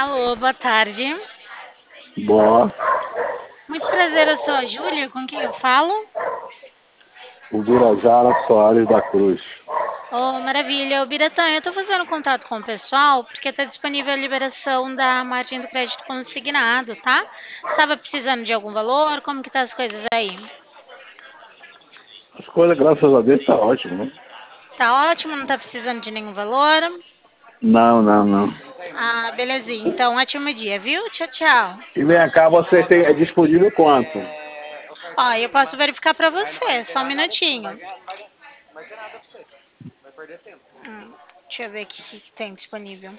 Alô, boa tarde. Boa. Muito prazer, eu sou a Júlia, com quem eu falo? O Birajara Soares da Cruz. Oh, maravilha. O Biratã, eu estou fazendo contato com o pessoal porque está disponível a liberação da margem do crédito consignado, tá? Estava precisando de algum valor? Como que tá as coisas aí? As coisas, graças a Deus, tá ótimo, né? Tá ótimo, não tá precisando de nenhum valor? Não, não, não. Ah, belezinha. Então, ótimo dia, viu? Tchau, tchau. E vem cá, você tem, é disponível quanto? Ó, eu posso verificar para você, só um minutinho. Deixa eu ver aqui o que tem disponível.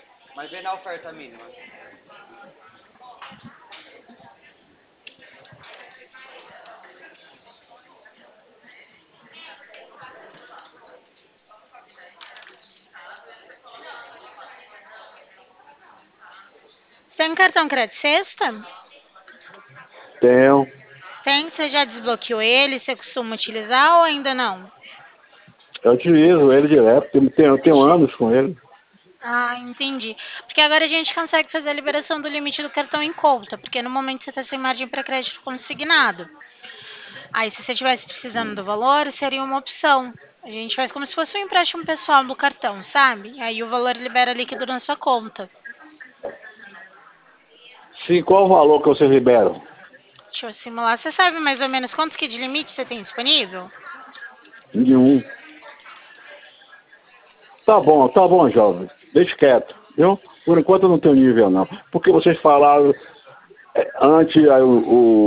Você tem um cartão crédito sexta? Tenho. Tem, você já desbloqueou ele? Você costuma utilizar ou ainda não? Eu utilizo ele direto. Eu tenho anos com ele. Ah, entendi. Porque agora a gente consegue fazer a liberação do limite do cartão em conta, porque no momento você está sem margem para crédito consignado. Aí, se você estivesse precisando do valor, seria uma opção. A gente faz como se fosse um empréstimo pessoal do cartão, sabe? Aí o valor libera líquido na sua conta. Sim, qual o valor que vocês liberam? Deixa eu simular. Você sabe mais ou menos quantos que de limite você tem disponível? Nenhum. Tá bom, jovem. Deixa quieto, viu? Por enquanto eu não tenho nível, não. Porque vocês falaram antes, aí o